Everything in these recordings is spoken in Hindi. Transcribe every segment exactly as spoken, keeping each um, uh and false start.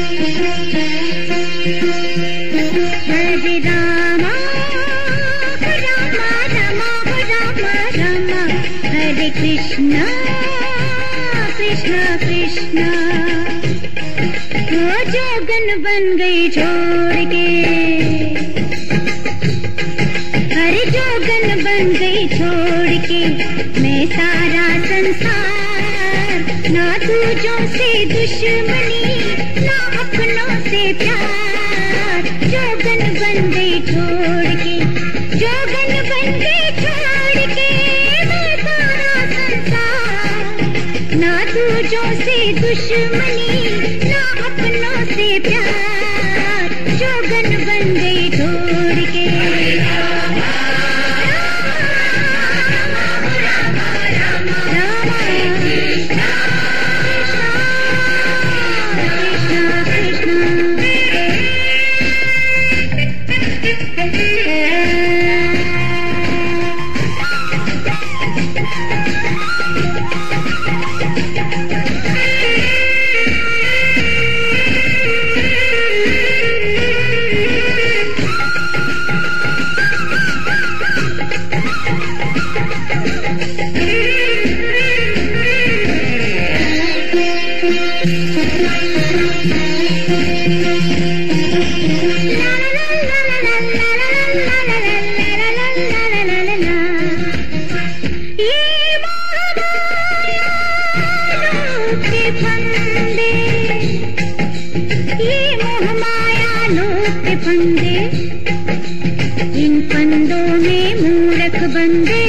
हरे रामा रामा रामा रामा रामा, हरे कृष्णा कृष्णा कृष्णा। वो जोगन बन गई छोड़ के, हरे जोगन बन गई छोड़ के, मैं सारा संसार, ना दूजों से दुश्मनी, ना अपनों से प्यार। जोगन बन गई छोड़ के, जोगन बन गई छोड़ के, मैं सारा संसार, ना दूजों से दुश्मनी, ना अपनों से प्यार। जोगन बन गई छोड़ के। इन फंदों में मूर्ख बंदे,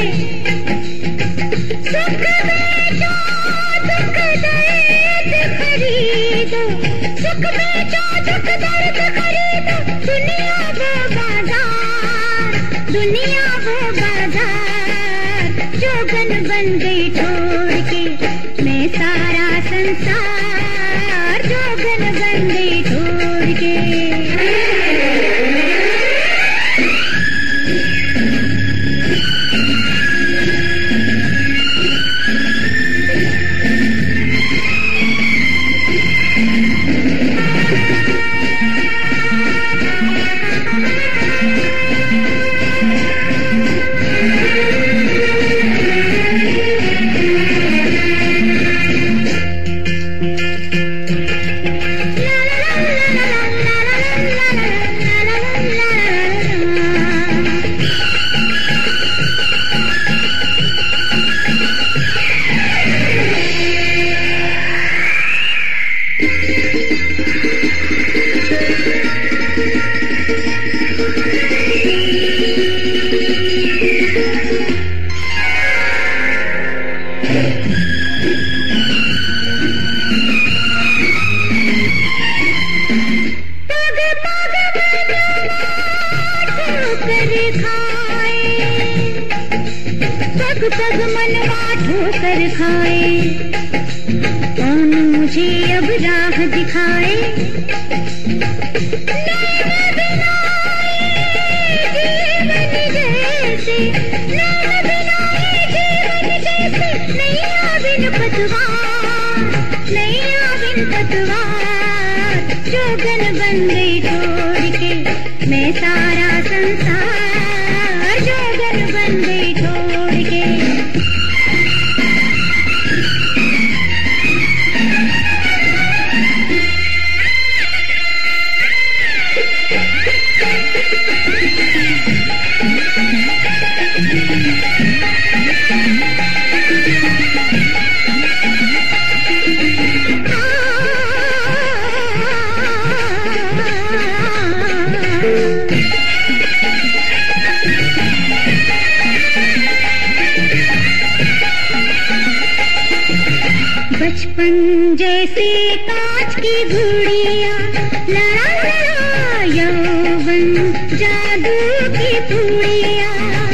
सुख बेचो दुख दर्द खरीदो, सुख बेचो दुख दर्द खरीदो। दुनिया वो बाजार, दुनिया वो बाजार। जोगन बन गई छोड़ के, मैं सारा संसार। जोगन बन गई छोड़ के। पग पग मनवा ठोकर खाए, कौन मुझे अब राह दिखाए। नैन बिनाए जीवन जैसे, नैन बिनाए जीवन जैसे, नैया बिन पतवार, नैया बिन पतवार। जोगन बन गई छोड़ के, मैं सारा संसार। जोगन बन गई छोड़ के। बचपन जैसे कांच की गुड़िया, लड़ा लड़ा यौवन जादू की पुड़िया।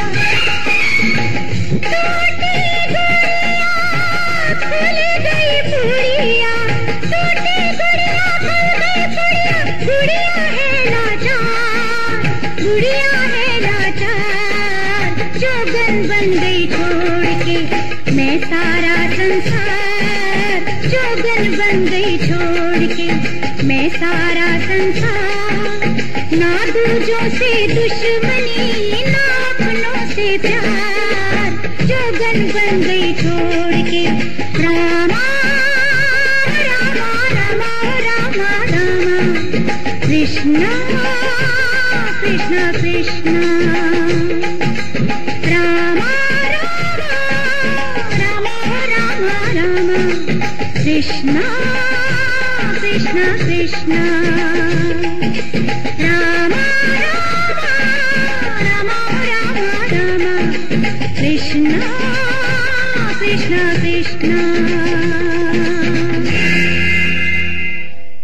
टूटी गुड़िया खुल गई पुड़िया, टूटी गुड़िया खुल गई पुड़िया। गुड़िया है लाचार, गुड़िया है लाचार। जोगन बन गई छोड़ के, मैं सारा संसार। जोगन बन गई छोड़ के, मैं सारा संसार, ना दूजों से दुश्मनी ना अपनों से प्यार, जोगन बन गई छोड़ के रामा रामा रामा रामा रामा, कृष्णा कृष्णा कृष्णा, रामा रामा रामा रामा रामा, कृष्णा कृष्णा कृष्णा।